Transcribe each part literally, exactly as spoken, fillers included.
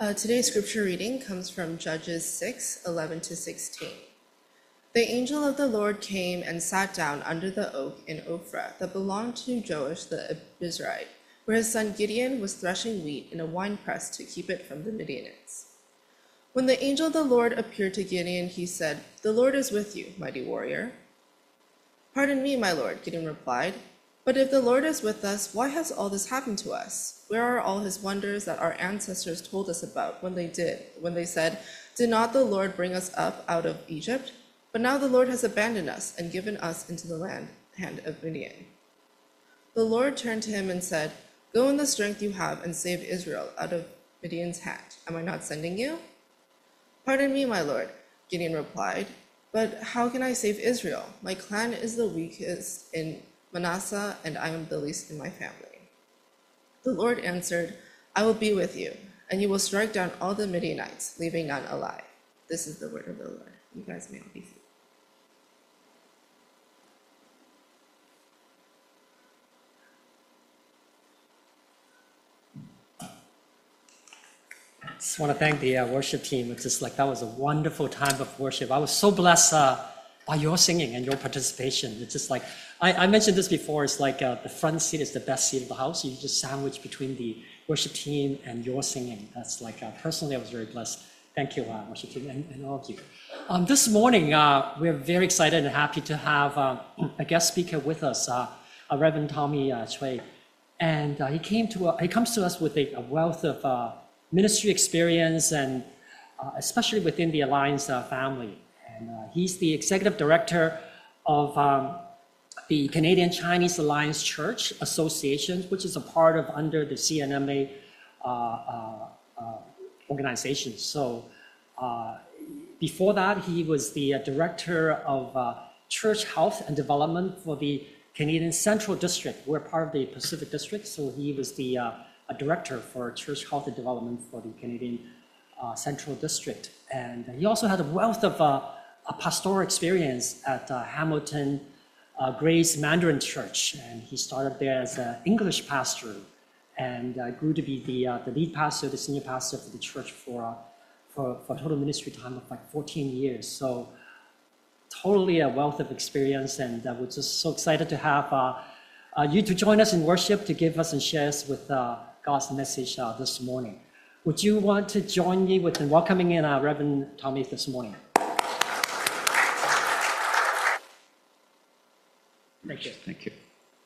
Uh, today's scripture reading comes from Judges six, eleven to sixteen. The angel of the Lord came and sat down under the oak in Ophrah that belonged to Joash the Abiezrite, where his son Gideon was threshing wheat in a winepress to keep it from the Midianites. When the angel of the Lord appeared to Gideon, he said, "The Lord is with you, mighty warrior." "Pardon me, my lord," Gideon replied, "but if the Lord is with us, why has all this happened to us? Where are all his wonders that our ancestors told us about when they did, when they said, 'Did not the Lord bring us up out of Egypt?' But now the Lord has abandoned us and given us into the land, hand of Midian." The Lord turned to him and said, "Go in the strength you have and save Israel out of Midian's hand. Am I not sending you?" "Pardon me, my lord," Gideon replied, "but how can I save Israel? My clan is the weakest in Manasseh, and I am the least in my family." The Lord answered, "I will be with you, and you will strike down all the Midianites, leaving none alive." This is the word of the Lord. You guys may all be seated. I just want to thank the uh, worship team. It's just like that was a wonderful time of worship. I was so blessed uh, by your singing and your participation. It's just like, I, I mentioned this before, it's like uh, the front seat is the best seat of the house. You just sandwich between the worship team and your singing. That's like, uh, personally, I was very blessed. Thank you, uh, worship team, and, and all of you. Um, this morning, uh, we're very excited and happy to have uh, a guest speaker with us, uh, uh, Reverend Tommy uh, Chui. And uh, he came to uh, he comes to us with a, a wealth of uh, ministry experience, and uh, especially within the Alliance uh, family. And uh, he's the executive director of um, the Canadian Chinese Alliance Church Association, which is a part of under the C N M A uh, uh, uh, organization. So uh, before that, he was the uh, director of uh, church health and development for the Canadian Central District. We're part of the Pacific District, so he was the uh, a director for church health and development for the Canadian uh, Central District. And he also had a wealth of uh, a pastoral experience at uh, Hamilton uh, Grace Mandarin Church. And he started there as an English pastor and uh, grew to be the, uh, the lead pastor, the senior pastor for the church for, uh, for, for total ministry time of like fourteen years. So totally a wealth of experience, and uh, we're just so excited to have uh, uh, you to join us in worship, to give us and share us with uh, God's message uh, this morning. Would you want to join me with in welcoming in uh, Reverend Tommy this morning? Thank you. Thank you.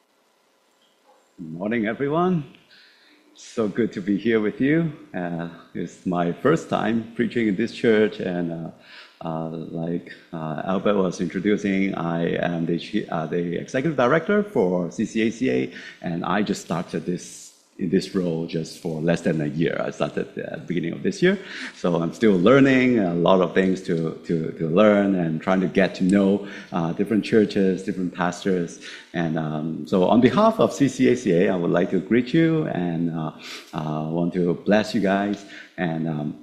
Good morning, everyone. So good to be here with you. Uh, it's my first time preaching in this church, and uh, uh, like uh, Albert was introducing, I am the, uh, the executive director for C C A C A, and I just started this in this role just for less than a year. I started at the beginning of this year. So I'm still learning a lot of things to, to, to learn and trying to get to know uh, different churches, different pastors. And um, so on behalf of C C A C A, I would like to greet you and uh, uh, want to bless you guys. And um,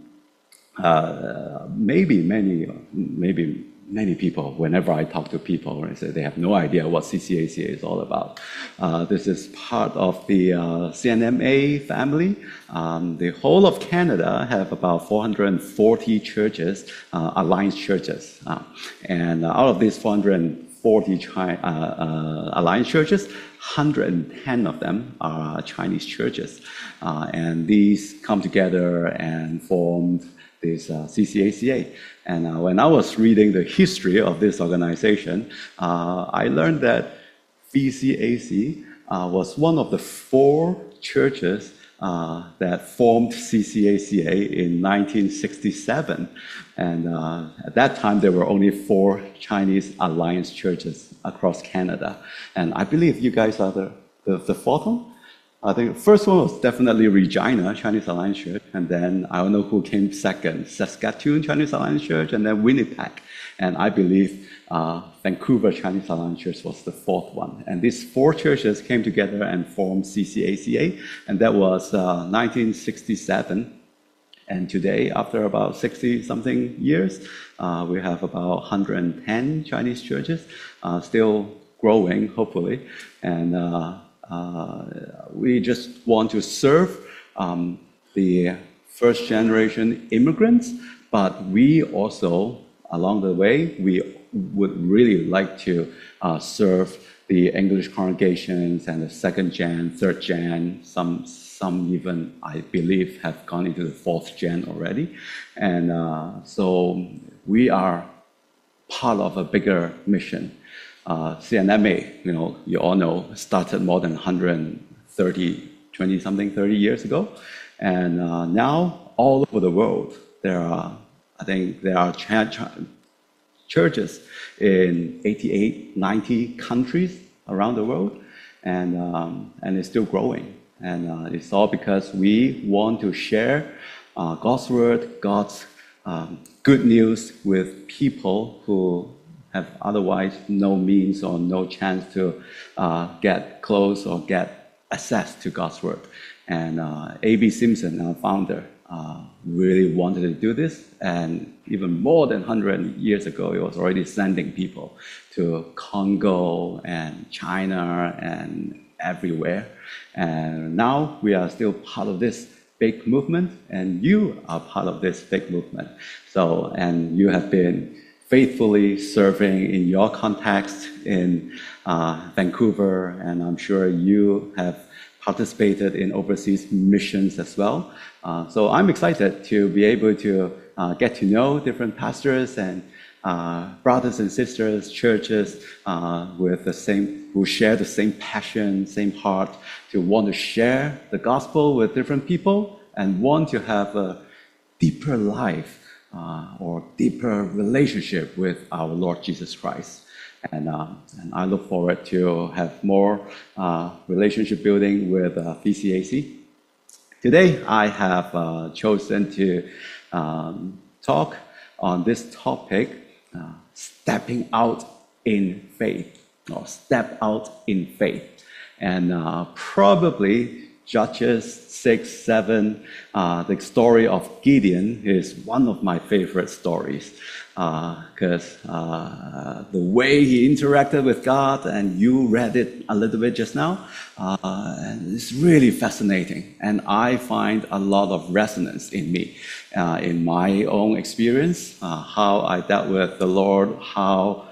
uh, maybe many, maybe many people, whenever I talk to people, I say they have no idea what C C A C A is all about. Uh, this is part of the uh, C N M A family. Um, the whole of Canada have about four hundred forty churches, uh, alliance churches. Uh, and out of these four hundred forty chi- uh, uh, alliance churches, one hundred ten of them are Chinese churches. Uh, and these come together and formed this uh, C C A C A. And uh, when I was reading the history of this organization, uh, I learned that V C A C uh, was one of the four churches uh, that formed C C A C A in nineteen sixty-seven. And uh, at that time, there were only four Chinese alliance churches across Canada. And I believe you guys are the, the, the fourth one. I think the first one was definitely Regina Chinese Alliance Church, and then I don't know who came second, Saskatoon Chinese Alliance Church, and then Winnipeg. And I believe uh, Vancouver Chinese Alliance Church was the fourth one. And these four churches came together and formed C C A C A, and that was uh, nineteen sixty-seven. And today, after about sixty-something years, uh, we have about one hundred ten Chinese churches, uh, still growing, hopefully. And uh, Uh, we just want to serve um, the first generation immigrants, but we also, along the way, we would really like to uh, serve the English congregations and the second gen, third gen, some some even, I believe, have gone into the fourth gen already. And uh, so we are part of a bigger mission. Uh, C N M A, you know, you all know, started more than one hundred thirty, twenty something, thirty years ago. And uh, now all over the world, there are, I think there are ch- ch- churches in eighty-eight, ninety countries around the world, and, um, and it's still growing. And uh, it's all because we want to share uh, God's word, God's um, good news with people who have otherwise no means or no chance to uh, get close or get access to God's word. And uh, A B Simpson, our founder, uh, really wanted to do this. And even more than one hundred years ago, he was already sending people to Congo and China and everywhere. And now we are still part of this big movement, and you are part of this big movement. So, and you have been faithfully serving in your context in uh, Vancouver, and I'm sure you have participated in overseas missions as well. Uh, so I'm excited to be able to uh, get to know different pastors and uh, brothers and sisters, churches uh, with the same, who share the same passion, same heart, to want to share the gospel with different people and want to have a deeper life uh, or deeper relationship with our Lord Jesus Christ. And, uh, and I look forward to have more uh, relationship building with uh, V C A C. Today, I have uh, chosen to um, talk on this topic, uh, stepping out in faith, or step out in faith. And uh, probably Judges six, seven, uh, the story of Gideon is one of my favorite stories because uh, uh, the way he interacted with God, and you read it a little bit just now, uh, and it's really fascinating. And I find a lot of resonance in me, uh, in my own experience, uh, how I dealt with the Lord, how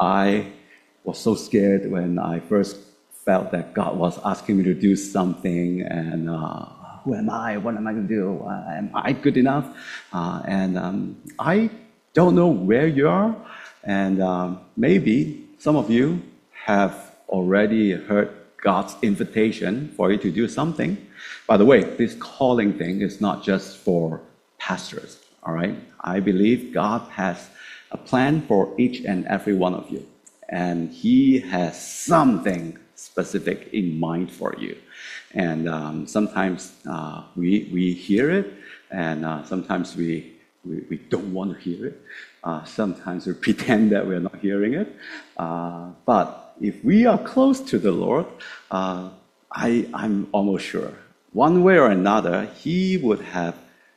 I was so scared when I first felt that God was asking me to do something, and uh, who am I? What am I going to do? Uh, am I good enough? Uh, and um, I don't know where you are, and um, maybe some of you have already heard God's invitation for you to do something. By the way, this calling thing is not just for pastors, all right? I believe God has a plan for each and every one of you, and He has something specific in mind for you. And um, sometimes uh, we, we hear it, and uh, sometimes we We, we don't want to hear it. Uh, sometimes we pretend that we're not hearing it. Uh, but if we are close to the Lord, uh, I, I'm almost sure, one way or another, He would have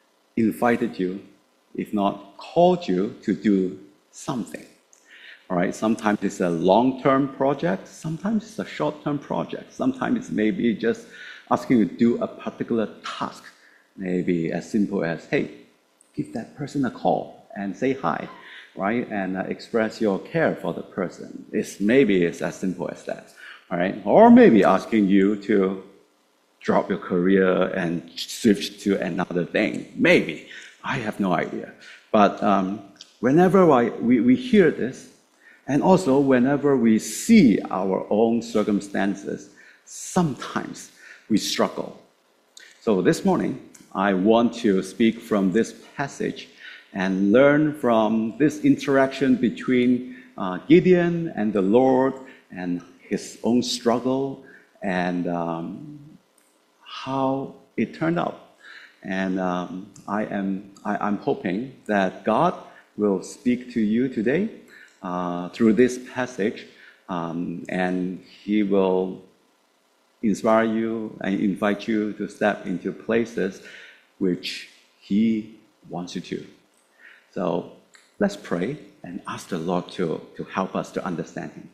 invited you, if not called you, to do something. All right, sometimes it's a long-term project, sometimes it's a short-term project, sometimes it's maybe just asking you to do a particular task, maybe as simple as, hey, give that person a call and say hi, right? And uh, express your care for the person. It's maybe it's as simple as that, all right? Or maybe asking you to drop your career and switch to another thing. Maybe. I have no idea. But um, whenever I, we, we hear this, and also whenever we see our own circumstances, sometimes we struggle. So this morning, I want to speak from this passage and learn from this interaction between uh, Gideon and the Lord and his own struggle and um, how it turned out. And um, I am, I, I'm hoping that God will speak to you today uh, through this passage, um, and He will inspire you and invite you to step into places which He wants you to. So let's pray and ask the Lord to, to help us to understand Him.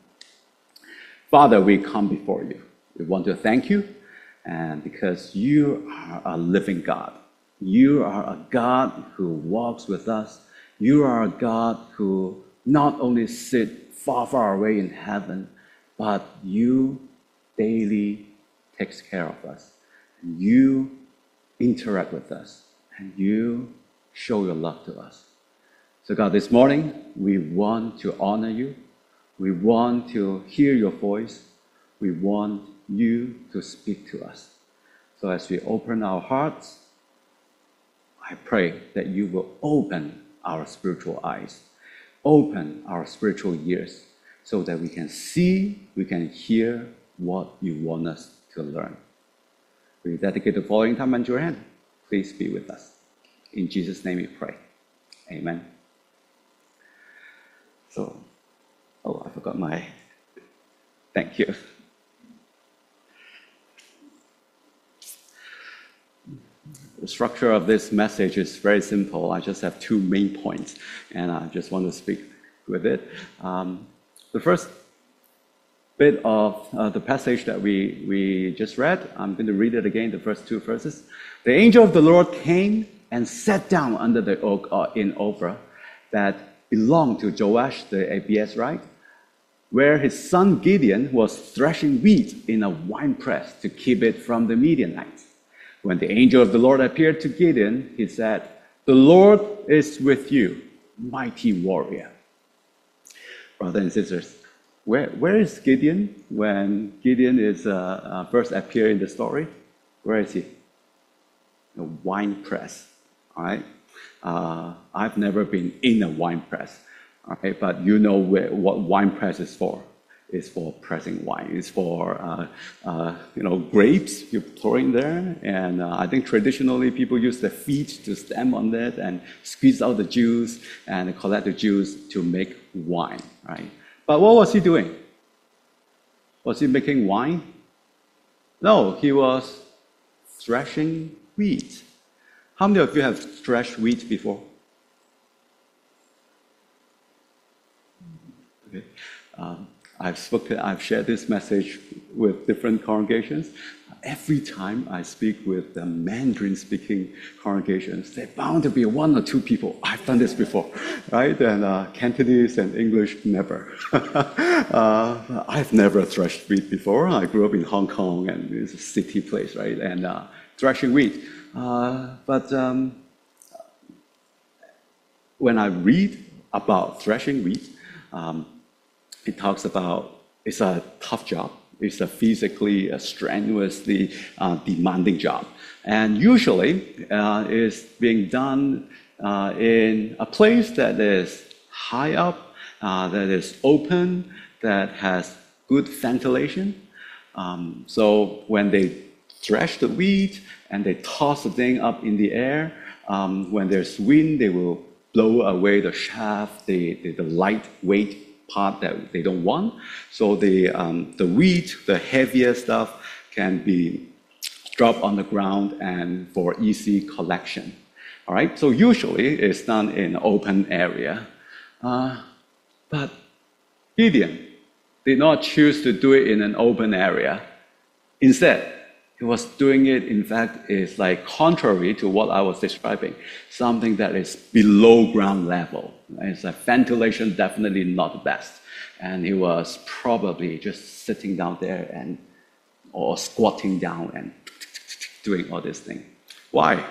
Father, we come before you. We want to thank you, and because you are a living God. You are a God who walks with us. You are a God who not only sits far, far away in heaven, but you daily takes care of us. And you interact with us, and you show your love to us. So God, this morning, we want to honor you. We want to hear your voice. We want you to speak to us. So as we open our hearts, I pray that you will open our spiritual eyes, open our spiritual ears, so that we can see, we can hear what you want us to learn. We dedicate the following time unto your hand. Please be with us. In Jesus' name we pray. Amen. So, oh, I forgot my thank you. The structure of this message is very simple. I just have two main points, and I just want to speak with it. Um, the first bit of uh, the passage that we, we just read, I'm going to read it again, the first two verses. The angel of the Lord came and sat down under the oak uh, in Ophrah that belonged to Joash the Abiezrite, where his son Gideon was threshing wheat in a winepress to keep it from the Midianites. When the angel of the Lord appeared to Gideon, he said, "The Lord is with you, mighty warrior." Brothers and sisters, where, where is Gideon when Gideon is uh, uh, first appear in the story? Where is he? A wine press, all right? Uh, I've never been in a wine press, all right? But you know where, what wine press is for. It's for pressing wine. It's for, uh, uh, you know, grapes you pour in there. And uh, I think traditionally people use their feet to stamp on it and squeeze out the juice and collect the juice to make wine, right? But what was he doing? Was he making wine? No, he was threshing wheat. How many of you have threshed wheat before? Okay. Um, I've spoken, I've shared this message with different congregations. Every time I speak with the Mandarin-speaking congregations, there are bound to be one or two people. I've done this before, right? And uh, Cantonese and English, never. uh, I've never threshed wheat before. I grew up in Hong Kong, and it's a city place, right? And uh, threshing wheat. Uh, but um, when I read about threshing wheat, um, it talks about it's a tough job. It's a physically, a strenuously uh, demanding job. And usually uh, it's being done uh, in a place that is high up, uh, that is open, that has good ventilation. Um, so when they thresh the wheat and they toss the thing up in the air, um, when there's wind, they will blow away the chaff, the, the, the lightweight part that they don't want. So the, um, the wheat, the heavier stuff, can be dropped on the ground and for easy collection. All right, so usually it's done in an open area. Uh, but Gideon did not choose to do it in an open area. Instead, he was doing it, in fact, is like contrary to what I was describing, something that is below ground level. It's a ventilation, definitely not the best. And he was probably just sitting down there and or squatting down and doing all this thing. Why?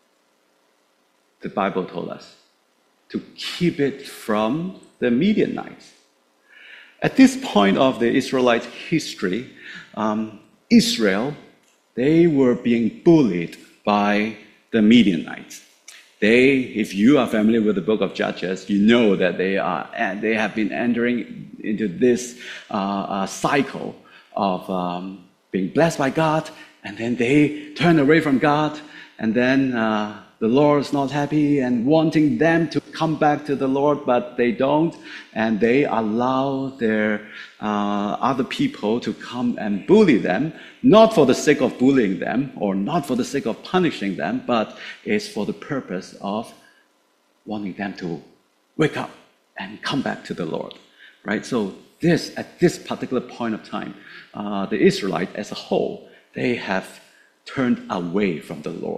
The Bible told us to keep it from the Midianites. At this point of the Israelite history, um, Israel, they were being bullied by the Midianites. They, if you are familiar with the book of Judges, you know that they are, and they have been entering into this uh, uh, cycle of um, being blessed by God, and then they turn away from God, and then uh, the Lord is not happy and wanting them to come back to the Lord, but they don't, and they allow their uh, other people to come and bully them, not for the sake of bullying them or not for the sake of punishing them, but it's for the purpose of wanting them to wake up and come back to the Lord, right? So this, at this particular point of time, uh, the Israelites as a whole, they have turned away from the Lord.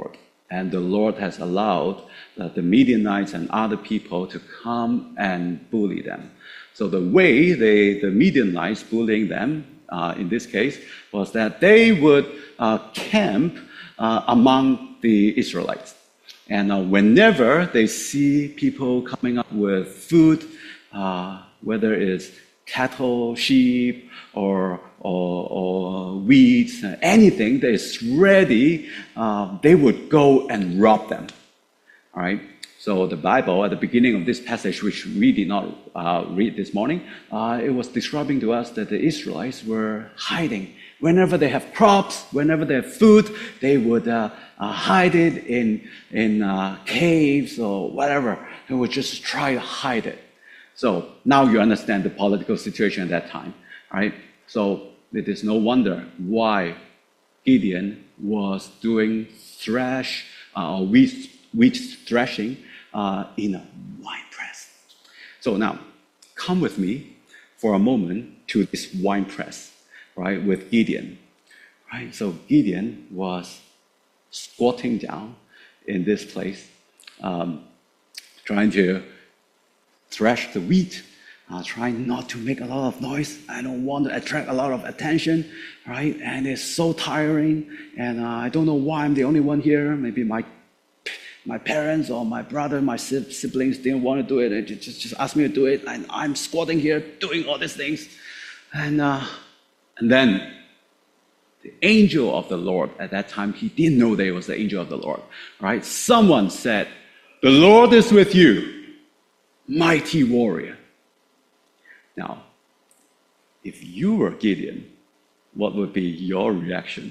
And the Lord has allowed uh, the Midianites and other people to come and bully them. So the way they, the Midianites bullying them, uh, in this case, was that they would uh, camp uh, among the Israelites. And uh, whenever they see people coming up with food, uh, whether it's cattle, sheep, or, or, or weeds, anything that is ready, uh, they would go and rob them. All right? So the Bible, at the beginning of this passage, which we did not uh, read this morning, uh, it was describing to us that the Israelites were hiding. Whenever they have crops, whenever they have food, they would uh, uh, hide it in, in uh, caves or whatever. They would just try to hide it. So now you understand the political situation at that time, right? So it is no wonder why Gideon was doing thresh uh, or wheat, wheat threshing uh, in a wine press. So now, come with me for a moment to this wine press, right, with Gideon, right? So Gideon was squatting down in this place, um, trying to thresh the wheat, uh, trying not to make a lot of noise. I don't want to attract a lot of attention, right? And it's so tiring, and uh, I don't know why I'm the only one here. Maybe my my parents or my brother, my siblings didn't want to do it. They just, just asked me to do it, and I'm squatting here doing all these things. And, uh, and then the angel of the Lord, at that time, he didn't know that it was the angel of the Lord, right? Someone said, "The Lord is with you, mighty warrior." Now, if you were Gideon, what would be your reaction?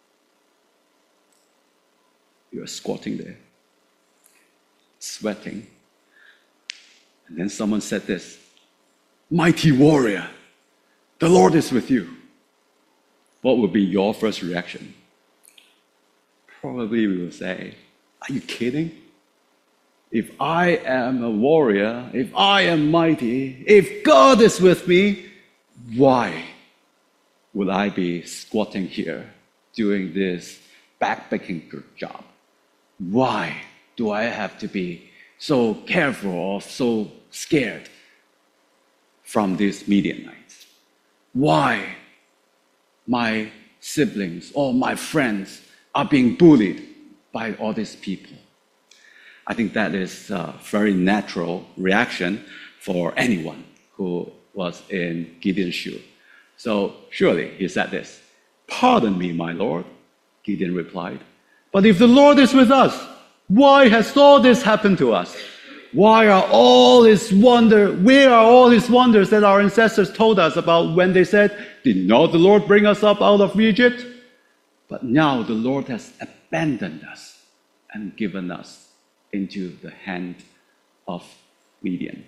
You're squatting there, sweating. And then someone said this, "Mighty warrior, the Lord is with you." What would be your first reaction? Probably we will say, "Are you kidding? If I am a warrior, if I am mighty, if God is with me, why would I be squatting here doing this backbreaking job? Why do I have to be so careful or so scared from these Midianites? Why my siblings or my friends are being bullied by all these people?" I think that is a very natural reaction for anyone who was in Gideon's shoe. So surely he said this, "Pardon me, my Lord," Gideon replied, "but if the Lord is with us, why has all this happened to us? Why are all his wonder, where are all his wonders that our ancestors told us about when they said, 'Did not the Lord bring us up out of Egypt?' But now the Lord has abandoned us and given us into the hand of Midian."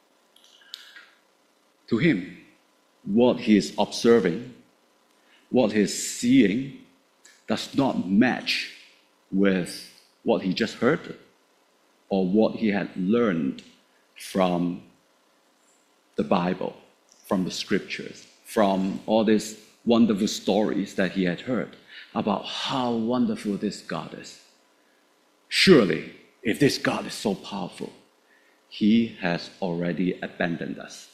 To him, what he is observing, what he is seeing, does not match with what he just heard or what he had learned from the Bible, from the scriptures, from all these wonderful stories that he had heard about how wonderful this God is. Surely, if this God is so powerful, he has already abandoned us.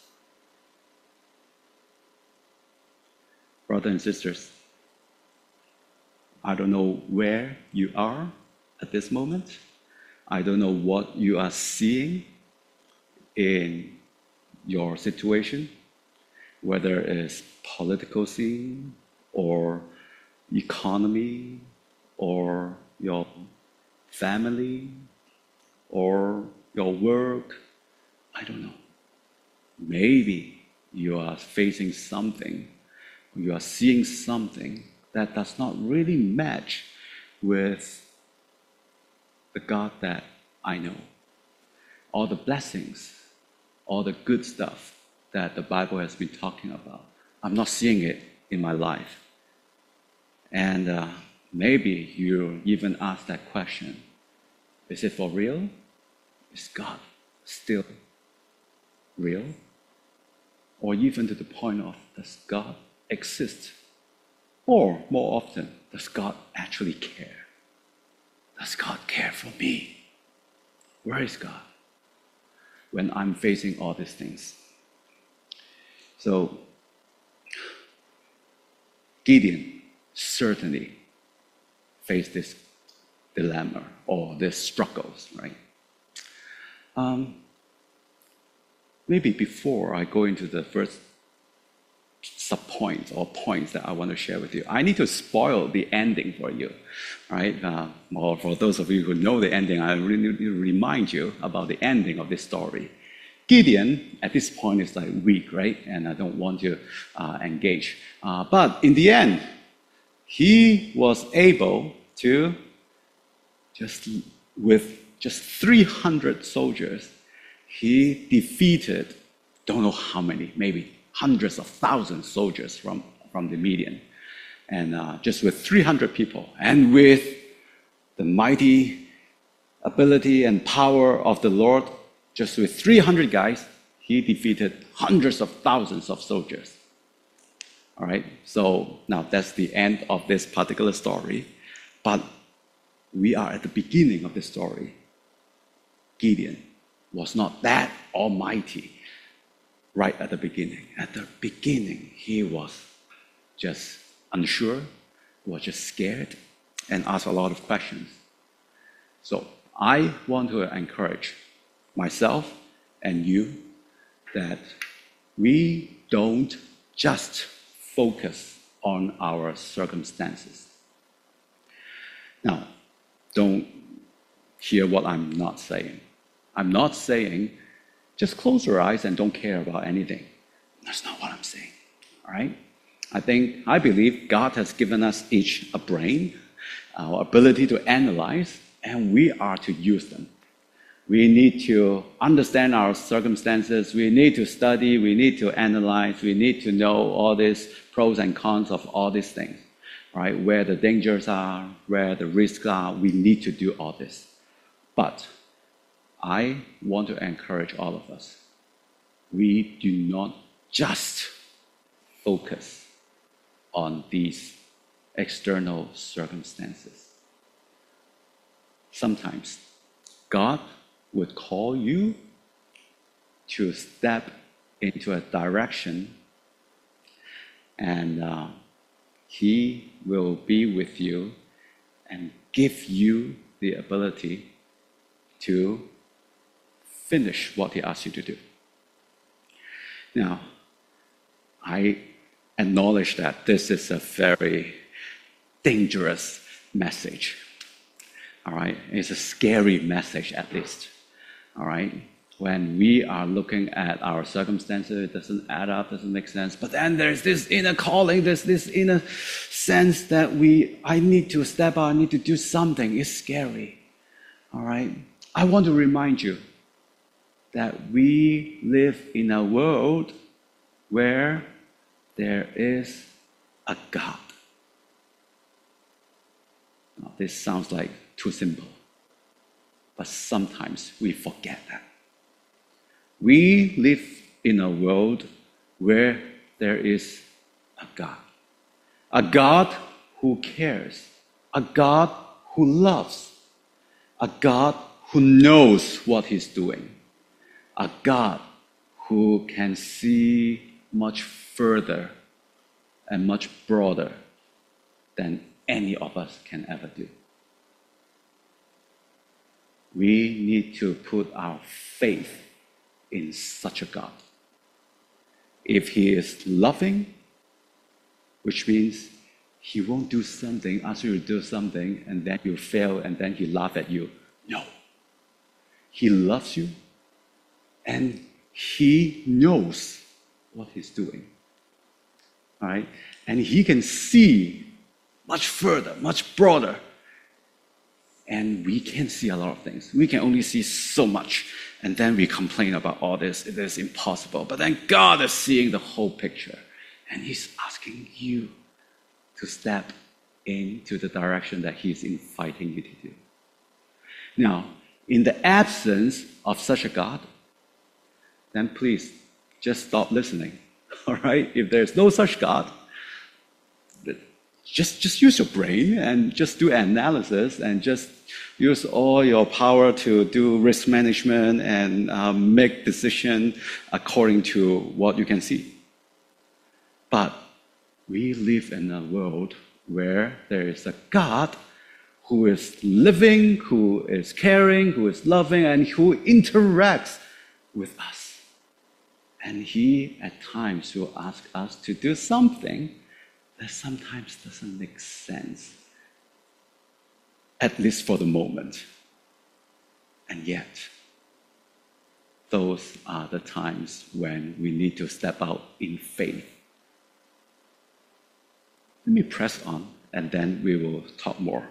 Brothers and sisters, I don't know where you are at this moment. I don't know what you are seeing in your situation, whether it's political scene or economy or your family or your work. I don't know. Maybe you are facing something, you are seeing something that does not really match with the God that I know. All the blessings, all the good stuff that the Bible has been talking about, I'm not seeing it in my life. And uh, maybe you even ask that question, is it for real? Is God still real? Or even to the point of, does God exist? Or more often, does God actually care? Does God care for me? Where is God when I'm facing all these things? So, Gideon certainly faced this dilemma or these struggles, right? Um, maybe before I go into the first sub-points or points that I want to share with you, I need to spoil the ending for you, right? Uh, or for those of you who know the ending, I really need to remind you about the ending of this story. Gideon, at this point, is like weak, right? And I don't want to uh, engage. Uh, but in the end, he was able to, just with just three hundred soldiers, he defeated, don't know how many, maybe hundreds of thousands of soldiers from, from the Midian. And uh, just with three hundred people, and with the mighty ability and power of the Lord, just with three hundred guys, he defeated hundreds of thousands of soldiers. All right, so now that's the end of this particular story. But we are at the beginning of the story. Gideon was not that almighty right at the beginning. At the beginning, he was just unsure, was just scared, and asked a lot of questions. So I want to encourage myself and you that we don't just focus on our circumstances. Now, don't hear what I'm not saying. I'm not saying just close your eyes and don't care about anything. That's not what I'm saying, all right? I think, I believe God has given us each a brain, our ability to analyze, and we are to use them. We need to understand our circumstances. We need to study. We need to analyze. We need to know all these pros and cons of all these things, right? Where the dangers are, where the risks are. We need to do all this. But I want to encourage all of us. We do not just focus on these external circumstances. Sometimes God would call you to step into a direction, and uh, He will be with you and give you the ability to finish what He asks you to do. Now, I acknowledge that this is a very dangerous message. All right? It's a scary message, at least. All right? When we are looking at our circumstances, it doesn't add up, doesn't make sense. But then there's this inner calling, there's this inner sense that we, I need to step out, I need to do something. It's scary. All right? I want to remind you that we live in a world where there is a God. Now, this sounds like too simple, but sometimes we forget that. We live in a world where there is a God. A God who cares. A God who loves. A God who knows what He's doing. A God who can see much further and much broader than any of us can ever do. We need to put our faith in such a God. If He is loving, which means He won't do something, ask you to do something, and then you fail, and then He laughs at you. No. He loves you, and He knows what He's doing. All right? And He can see much further, much broader. And we can't see a lot of things. We can only see so much. And then we complain about all this. It is impossible. But then God is seeing the whole picture. And He's asking you to step into the direction that He's inviting you to do. Now, in the absence of such a God, then please just stop listening. All right? If there's no such God, just, just use your brain and just do analysis and just use all your power to do risk management and um, make decisions according to what you can see. But we live in a world where there is a God who is living, who is caring, who is loving, and who interacts with us. And he, at times, will ask us to do something that sometimes doesn't make sense, at least for the moment. And yet, those are the times when we need to step out in faith. Let me press on, and then we will talk more.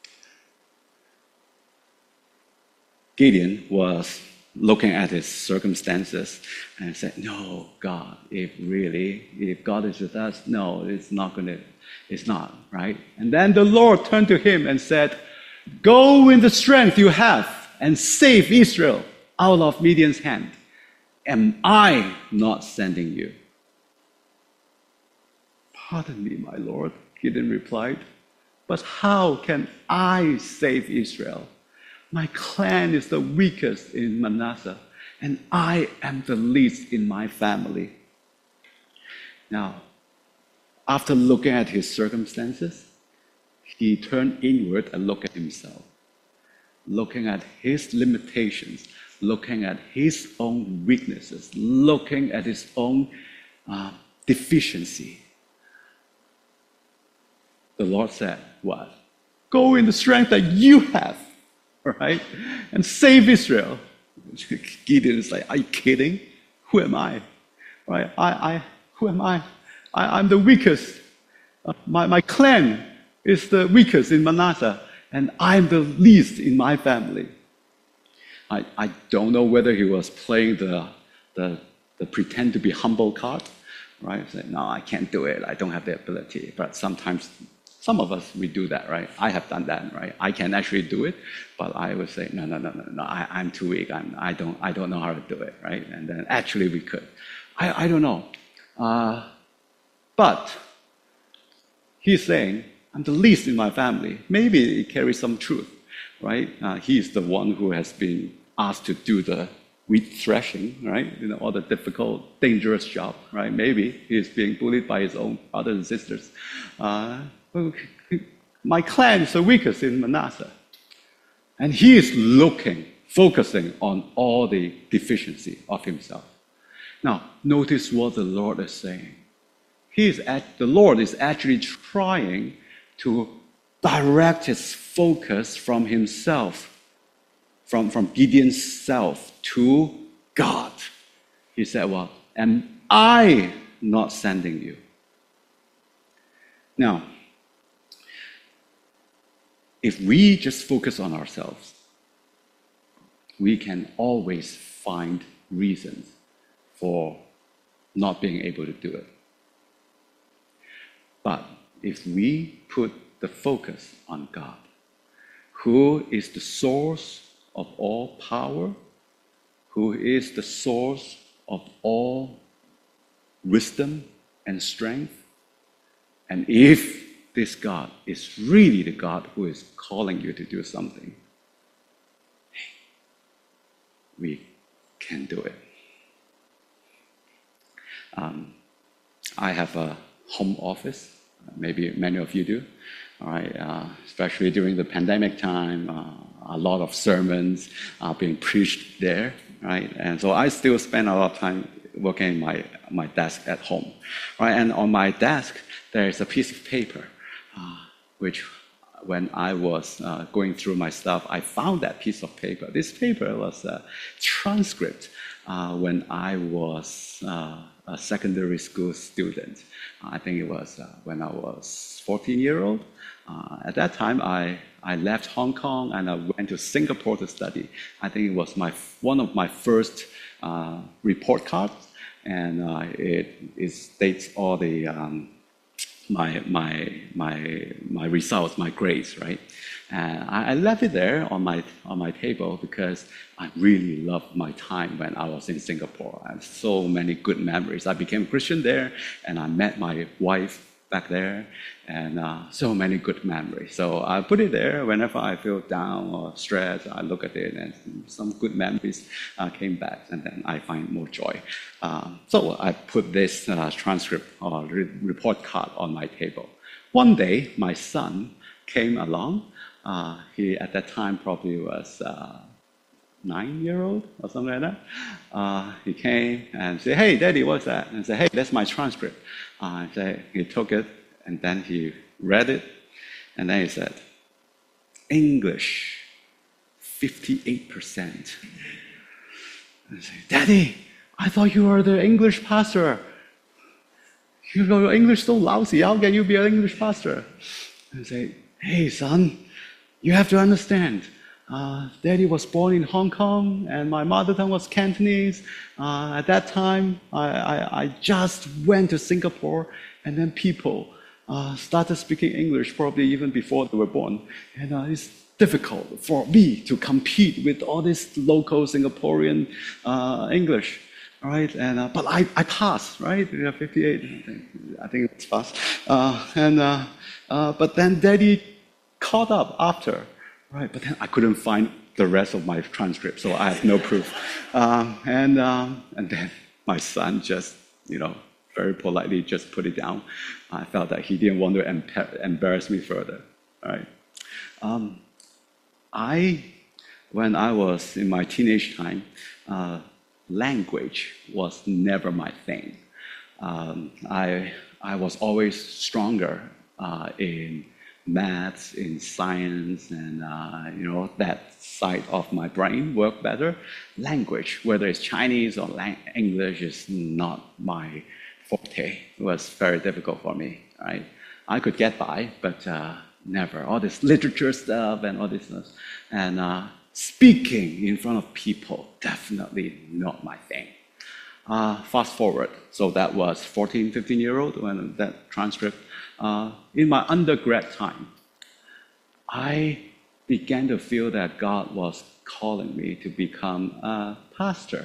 Gideon was looking at his circumstances and said, no, God, if really, if God is with us, no, it's not going to, it's not, right? And then the Lord turned to him and said, go in the strength you have and save Israel out of Midian's hand. Am I not sending you? Pardon me, my Lord, Gideon replied, but how can I save Israel? My clan is the weakest in Manasseh, and I am the least in my family. Now, after looking at his circumstances, he turned inward and looked at himself, looking at his limitations, looking at his own weaknesses, looking at his own uh, deficiency. The Lord said, what? Go in the strength that you have. Right? And save Israel. Gideon is like, are you kidding? Who am I? Right? I, I who am I? I I'm the weakest. Uh, my, my clan is the weakest in Manasseh, and I'm the least in my family. I, I don't know whether he was playing the, the, the pretend to be humble card, right? Say, no, I can't do it. I don't have the ability. But sometimes some of us, we do that, right? I have done that, right? I can actually do it, but I would say, no, no, no, no, no, I, I'm too weak. I'm, I, don't, I don't know how to do it, right? And then actually we could. I, I don't know. Uh, but he's saying, I'm the least in my family. Maybe it carries some truth, right? Uh, he's the one who has been asked to do the wheat threshing, right? You know, all the difficult, dangerous job, right? Maybe he's being bullied by his own brothers and sisters. Uh, My clan is the weakest in Manasseh. And he is looking, focusing on all the deficiency of himself. Now, notice what the Lord is saying. He is at, the Lord is actually trying to direct his focus from himself, from, from Gideon's self to God. He said, well, am I not sending you? Now, if we just focus on ourselves, we can always find reasons for not being able to do it. But if we put the focus on God, who is the source of all power, who is the source of all wisdom and strength, and if this God is really the God who is calling you to do something, hey, we can do it. Um, I have a home office. Maybe many of you do. All right, uh, especially during the pandemic time, uh, a lot of sermons are being preached there, right? And so I still spend a lot of time working in my my desk at home, right? And on my desk there is a piece of paper. Uh, which when I was uh, going through my stuff, I found that piece of paper. This paper was a transcript uh, when I was uh, a secondary school student. I think it was uh, when I was fourteen years old. Uh, at that time, I, I left Hong Kong and I went to Singapore to study. I think it was my one of my first uh, report cards, and uh, it, it states all the um, my my my my results, my grades, right? And I, I left it there on my on my table because I really loved my time when I was in Singapore. I have so many good memories. I became a Christian there, and I met my wife back there, and uh, so many good memories. So I put it there whenever I feel down or stressed. I look at it, and some good memories uh, came back, and then I find more joy. Uh, so I put this uh, transcript or re- report card on my table. One day, my son came along. Uh, he at that time probably was uh, nine-year-old or something like that. Uh, he came and said, "Hey, Daddy, what's that?" And I said, "Hey, that's my transcript." Uh, I said, he took it and then he read it, and then he said, "English, fifty-eight percent." I said, "Daddy, I thought you were the English pastor. You know, your English so lousy. How can you be an English pastor?" I said, "Hey, son, you have to understand. Uh, Daddy was born in Hong Kong, and my mother tongue was Cantonese. Uh, at that time, I, I, I just went to Singapore, and then people uh, started speaking English probably even before they were born. And uh, it's difficult for me to compete with all this local Singaporean uh, English. All right, and uh, but I, I passed, right? Yeah, fifty-eight, I think, I think it's fast. Uh, and uh, uh, but then Daddy caught up after, right? But then I couldn't find the rest of my transcript, so I have no proof. Um, and um, and then my son just, you know, very politely just put it down. I felt that he didn't want to empa- embarrass me further, right? Um, I, when I was in my teenage time. Uh, Language was never my thing. Um, I, I was always stronger uh, in maths, in science, and uh, you know, that side of my brain worked better. Language, whether it's Chinese or lang- English, is not my forte. It was very difficult for me. Right? I could get by, but uh, never all this literature stuff and all this stuff. And uh, speaking in front of people, definitely not my thing. Uh, fast forward, so that was fourteen, fifteen year old when that transcript. Uh, in my undergrad time, I began to feel that God was calling me to become a pastor.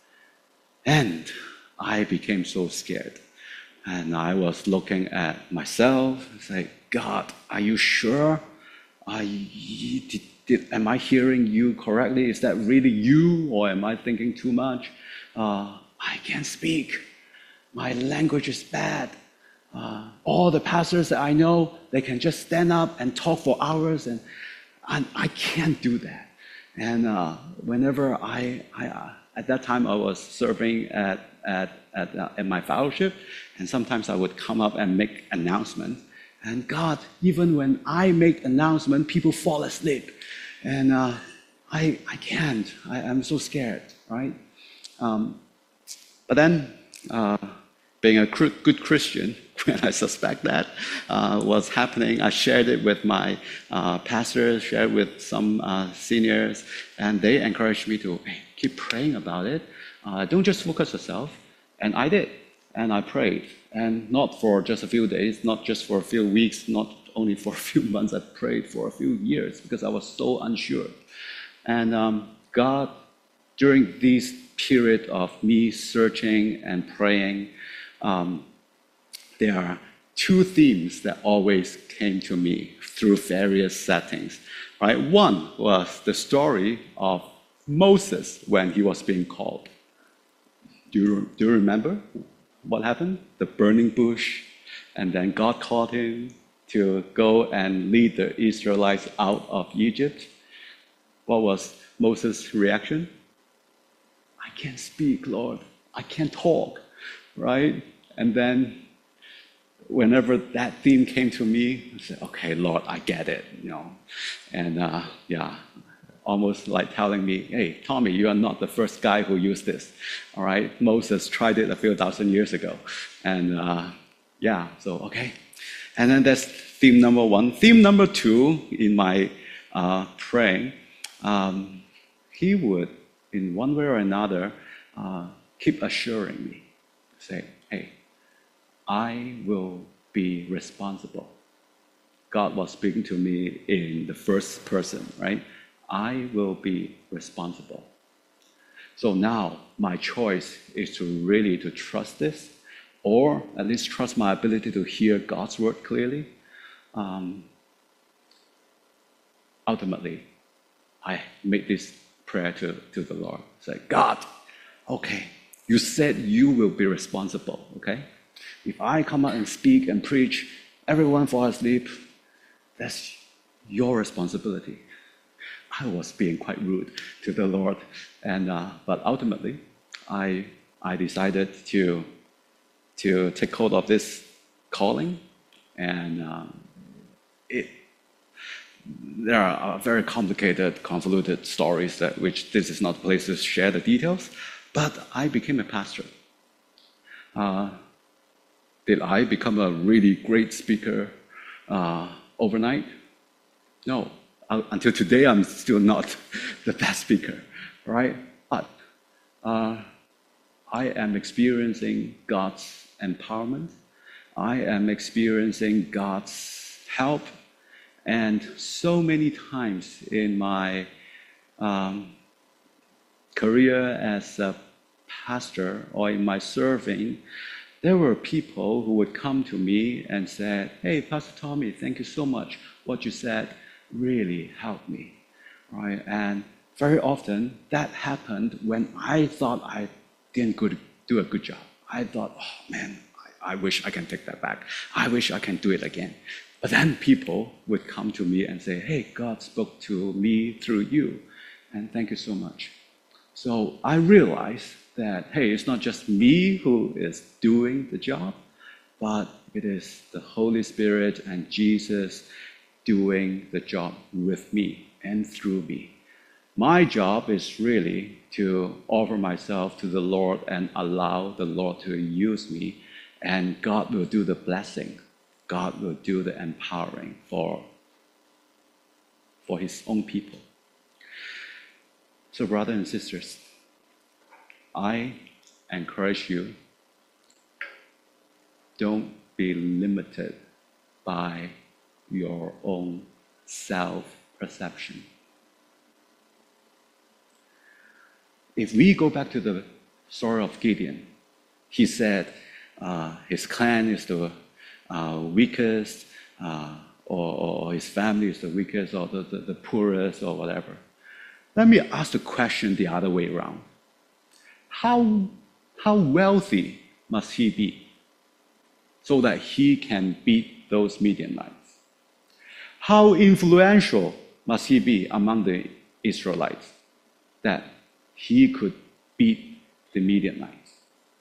And I became so scared. And I was looking at myself and say, "God, are you sure? Are you, did, did, am I hearing you correctly? Is that really you, or am I thinking too much? Uh, I can't speak. My language is bad. Uh, all the pastors that I know, they can just stand up and talk for hours, and, and I can't do that." And uh, whenever I, I uh, at that time I was serving at at at, uh, at my fellowship, and sometimes I would come up and make announcements. And God, even when I make announcement, people fall asleep, and uh, I I can't. I, I'm so scared, right? Um, but then, uh, being a good Christian, when I suspect that uh, was happening, I shared it with my uh, pastors, shared with some uh, seniors, and they encouraged me to, hey, keep praying about it. Uh, don't just focus yourself. And I did, and I prayed, and not for just a few days, not just for a few weeks, not only for a few months. I prayed for a few years because I was so unsure. And um, God, during this period of me searching and praying, um, there are two themes that always came to me through various settings. Right? One was the story of Moses when he was being called. Do you, do you remember what happened? The burning bush, and then God called him to go and lead the Israelites out of Egypt. What was Moses' reaction? "I can't speak, Lord. I can't talk," right? And then whenever that theme came to me, I said, "Okay, Lord, I get it," you know. And uh, yeah, almost like telling me, "Hey, Tommy, you are not the first guy who used this, all right? Moses tried it a few thousand years ago." And uh, yeah, so, okay. And then that's theme number one. Theme number two, in my uh, praying, um, he would, in one way or another, uh, keep assuring me, say, "Hey, I will be responsible." God was speaking to me in the first person, right? I will be responsible. So now my choice is to really to trust this or at least trust my ability to hear God's word clearly, um, ultimately, I made this prayer to, to the Lord. Say, God, okay, you said you will be responsible, okay? If I come out and speak and preach, everyone fall asleep, that's your responsibility. I was being quite rude to the Lord, and uh, but ultimately, I I decided to to take hold of this calling, and um, it. There are very complicated, convoluted stories that which this is not the place to share the details. But I became a pastor. Uh, did I become a really great speaker uh, overnight? No. Uh, until today, I'm still not the best speaker, right? But uh, I am experiencing God's empowerment. I am experiencing God's help. And so many times in my um, career as a pastor or in my serving, there were people who would come to me and say, hey, Pastor Tommy, thank you so much. What you said really helped me, right? And very often that happened when I thought I didn't good, do a good job. I thought, oh man, I, I wish I can take that back. I wish I can do it again. But then people would come to me and say, hey, God spoke to me through you, and thank you so much. So I realized that, hey, it's not just me who is doing the job, but it is the Holy Spirit and Jesus doing the job with me and through me. My job is really to offer myself to the Lord and allow the Lord to use me, and God will do the blessing. God will do the empowering for, for his own people. So brothers and sisters, I encourage you, don't be limited by your own self-perception. If we go back to the story of Gideon, he said uh, his clan is the Uh, weakest, uh, or, or his family is the weakest, or the, the, the poorest, or whatever. Let me ask the question the other way around. How, how wealthy must he be so that he can beat those Midianites? How influential must he be among the Israelites that he could beat the Midianites?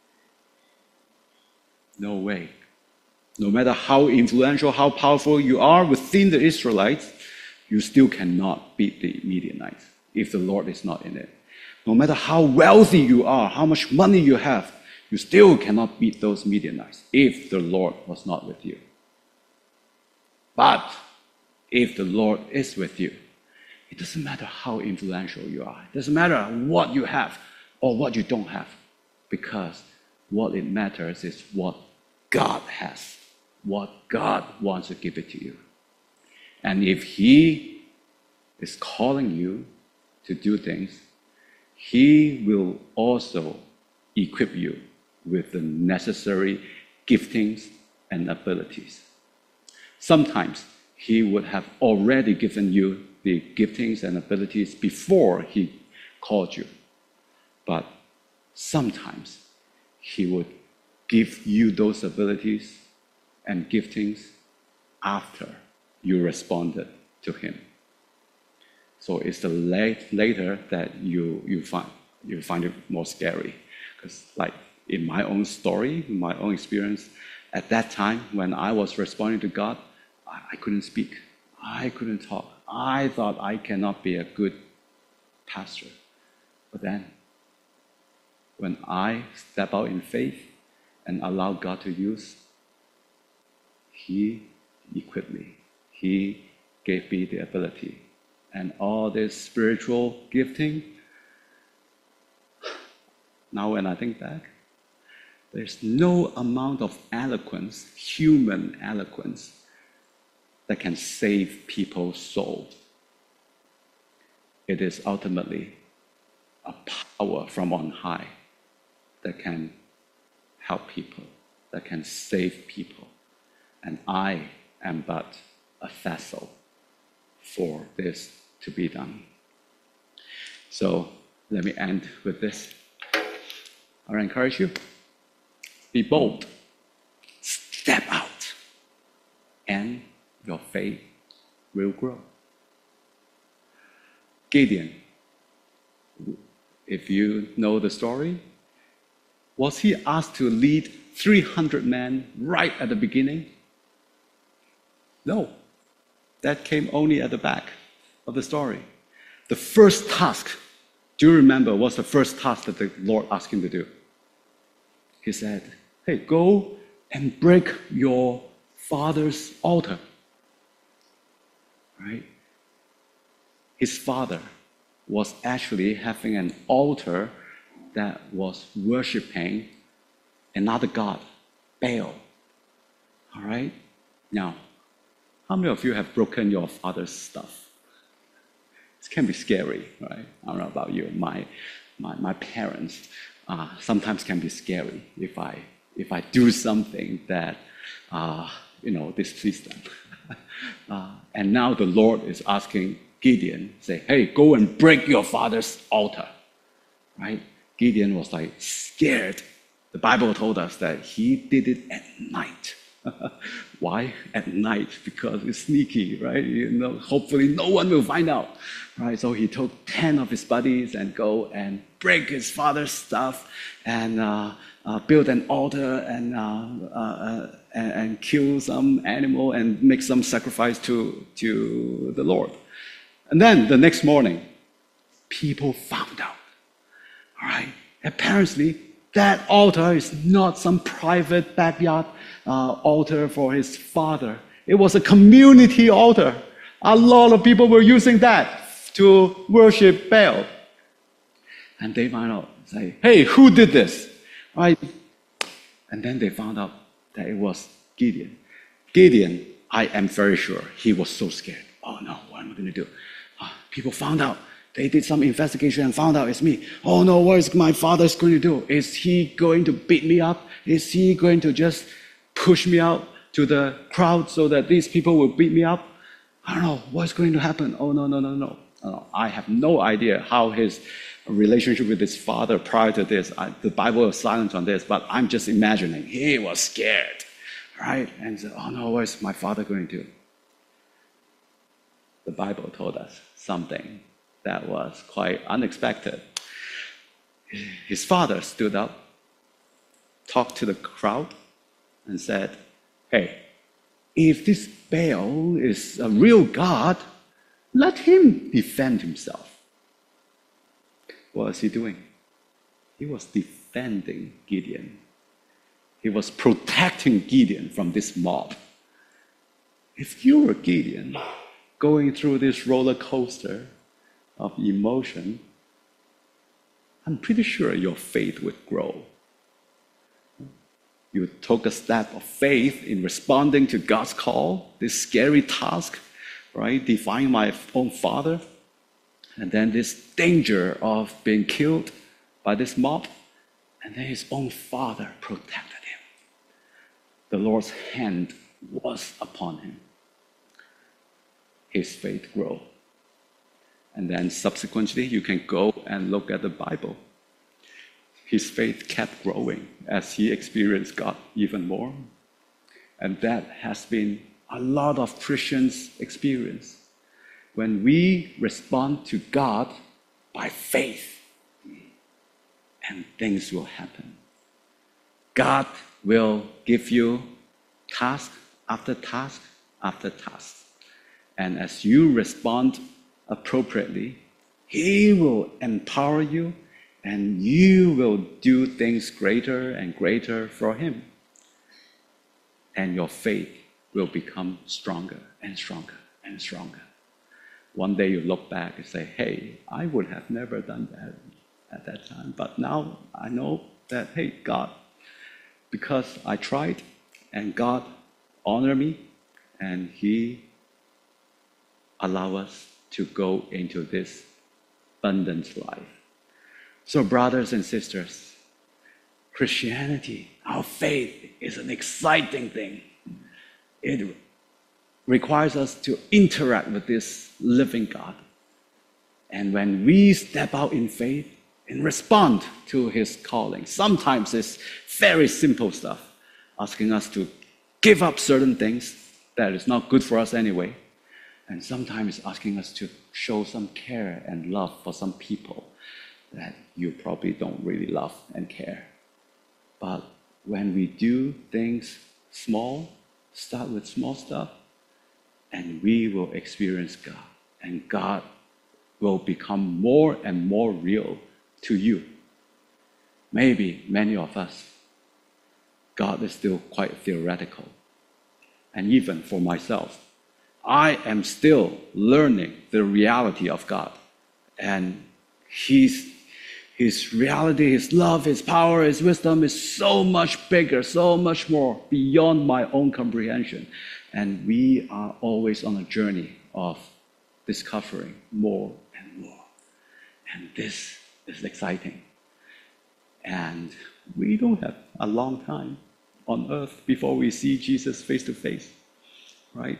No way. No matter how influential, how powerful you are within the Israelites, you still cannot beat the Midianites if the Lord is not in it. No matter how wealthy you are, how much money you have, you still cannot beat those Midianites if the Lord was not with you. But if the Lord is with you, it doesn't matter how influential you are. It doesn't matter what you have or what you don't have, because what it matters is what God has. What God wants to give it to you. And if he is calling you to do things, he will also equip you with the necessary giftings and abilities. Sometimes he would have already given you the giftings and abilities before he called you. But sometimes he would give you those abilities and giftings after you responded to him. So it's the late, later that you, you, find, you find it more scary. Because like in my own story, in my own experience, at that time when I was responding to God, I, I couldn't speak. I couldn't talk. I thought I cannot be a good pastor. But then, when I step out in faith and allow God to use, he equipped me. He gave me the ability. And all this spiritual gifting, now when I think back, there's no amount of eloquence, human eloquence, that can save people's soul. It is ultimately a power from on high that can help people that can save people. And I am but a vessel for this to be done. So let me end with this. I encourage you, be bold, step out, and your faith will grow. Gideon, if you know the story, was he asked to lead three hundred men right at the beginning? No, that came only at the back of the story. The first task, do you remember what's the first task that the Lord asked him to do? He said, hey, go and break your father's altar. Right? His father was actually having an altar that was worshiping another god, Baal. All right? Now, how many of you have broken your father's stuff? This can be scary, right? I don't know about you. My, my, my parents uh, sometimes can be scary if I, if I do something that, uh, you know, displeases them. uh, and now the Lord is asking Gideon, say, hey, go and break your father's altar, right? Gideon was like scared. The Bible told us that he did it at night. Why at night? Because it's sneaky, right? You know, hopefully no one will find out, right? So he took ten of his buddies and go and break his father's stuff and uh, uh, build an altar and, uh, uh, and and kill some animal and make some sacrifice to to the Lord. And then the next morning, people found out. All right, apparently that altar is not some private backyard uh, altar for his father. It was a community altar. A lot of people were using that to worship Baal. And they found out, say, hey, who did this? Right? And then they found out that it was Gideon. Gideon, I am very sure, he was so scared. Oh no, what am I going to do? Uh, people found out. They did some investigation and found out it's me. Oh no, what is my father's going to do? Is he going to beat me up? Is he going to just push me out to the crowd so that these people will beat me up? I don't know what's going to happen. Oh no, no, no, no. no. I have no idea how his relationship with his father prior to this. I, the Bible is silent on this, but I'm just imagining he was scared, right? And said, oh no, what is my father going to do? The Bible told us something that was quite unexpected. His father stood up, talked to the crowd, and said, hey, if this Baal is a real God, let him defend himself. What was he doing? He was defending Gideon. He was protecting Gideon from this mob. If you were Gideon, going through this roller coaster of emotion, I'm pretty sure your faith would grow. You took a step of faith in responding to God's call, this scary task, right? Defying my own father, and then this danger of being killed by this mob, and then his own father protected him. The Lord's hand was upon him. His faith grew. And then subsequently, you can go and look at the Bible. His faith kept growing as he experienced God even more. And that has been a lot of Christians' experience. When we respond to God by faith, and things will happen. God will give you task after task after task. And as you respond appropriately, he will empower you and you will do things greater and greater for him. And your faith will become stronger and stronger and stronger. One day you look back and say, hey, I would have never done that at that time. But now I know that, hey, God, because I tried and God honored me and he allowed us to go into this abundant life. So brothers and sisters, Christianity, our faith, is an exciting thing. It requires us to interact with this living God. And when we step out in faith and respond to his calling, sometimes it's very simple stuff, asking us to give up certain things that is not good for us anyway. And sometimes it's asking us to show some care and love for some people that you probably don't really love and care. But when we do things small, start with small stuff, and we will experience God. And God will become more and more real to you. Maybe many of us, God is still quite theoretical. And even for myself, I am still learning the reality of God. And His, His reality, His love, His power, His wisdom is so much bigger, so much more beyond my own comprehension. And we are always on a journey of discovering more and more. And this is exciting. And we don't have a long time on earth before we see Jesus face to face, right?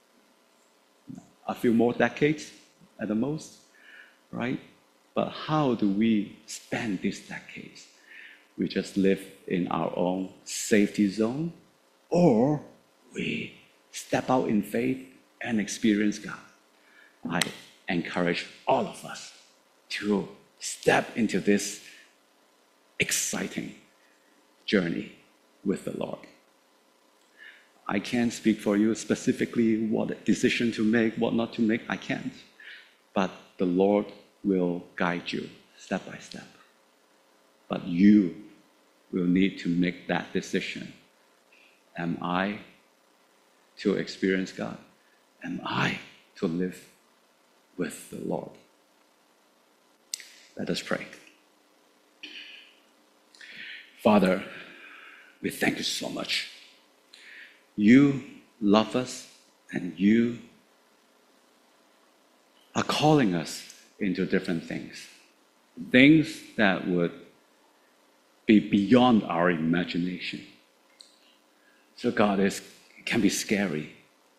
A few more decades at the most, right? But how do we spend these decades? We just live in our own safety zone, or we step out in faith and experience God. I encourage all of us to step into this exciting journey with the Lord. I can't speak for you specifically what decision to make, what not to make. I can't. But the Lord will guide you step by step. But you will need to make that decision. Am I to experience God? Am I to live with the Lord? Let us pray. Father, we thank you so much. You love us, and you are calling us into different things. Things that would be beyond our imagination. So God, is, it can be scary.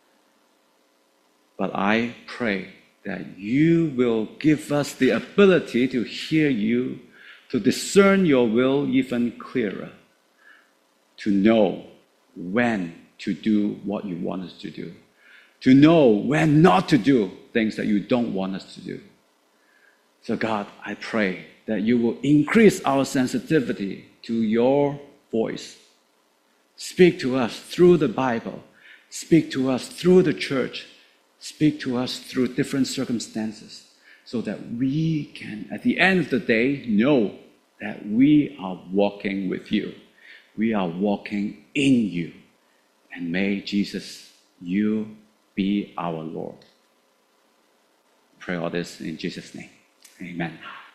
But I pray that you will give us the ability to hear you, to discern your will even clearer, to know when to do what you want us to do, to know when not to do things that you don't want us to do. So God, I pray that you will increase our sensitivity to your voice. Speak to us through the Bible. Speak to us through the church. Speak to us through different circumstances, so that we can, at the end of the day, know that we are walking with you. We are walking in you. And may Jesus, you be our Lord. Pray all this in Jesus' name. Amen.